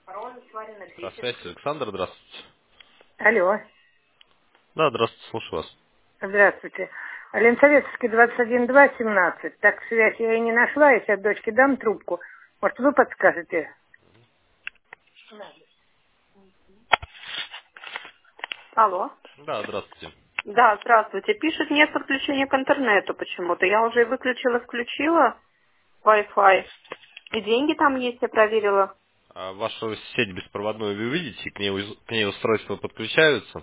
Связь, Александр, здравствуйте. Алло, Да, здравствуйте, слушаю вас. здравствуйте. Ленсоветский 21-2-17. Так, связь я и не нашла, если от дочки дам трубку. Может, вы подскажете? Алло. Да, здравствуйте. Да, здравствуйте. Пишет, нет подключения к интернету почему-то. Я уже выключила, включила Wi-Fi. И деньги там есть, я проверила. А вашу сеть беспроводную вы видите, к ней устройства подключаются?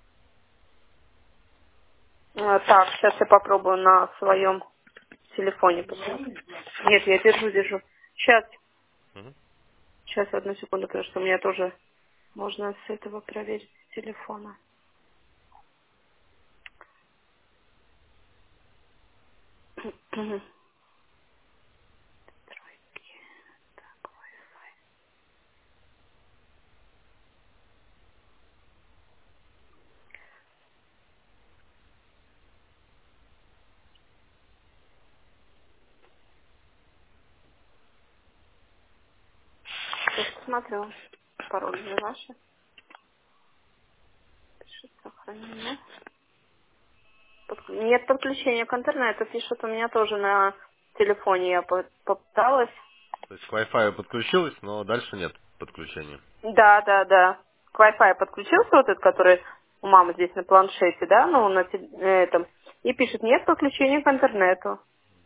Так, сейчас я попробую на своем телефоне посмотреть. Нет, я держу. Сейчас, Мгм. сейчас, одну секунду, потому что у меня тоже можно с этого проверить с телефона. Сейчас посмотрю. Пароль же ваши. Пишет сохранение. Нет подключения к интернету. Пишет у меня тоже на телефоне. Я попыталась. То есть к Wi-Fi подключилась, но дальше нет подключения. Да. К Wi-Fi подключился вот этот, который у мамы здесь на планшете, да, ну, на этом. И пишет, нет подключения к интернету.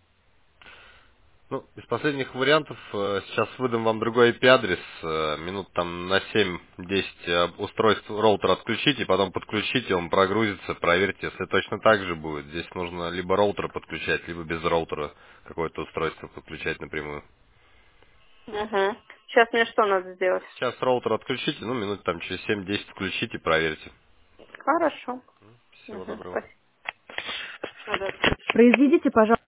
Ну, из последних вариантов сейчас выдам вам другой IP-адрес. Минут там на 7-10 устройство роутер отключите, потом подключите, он прогрузится, проверьте, если точно так же будет. Здесь нужно либо роутер подключать, либо без роутера какое-то устройство подключать напрямую. Угу. Сейчас мне что надо сделать? Сейчас роутер отключите, ну, минут там через 7-10 включите, проверьте. Хорошо. Всего Угу. доброго. Спасибо. Произведите, пожалуйста.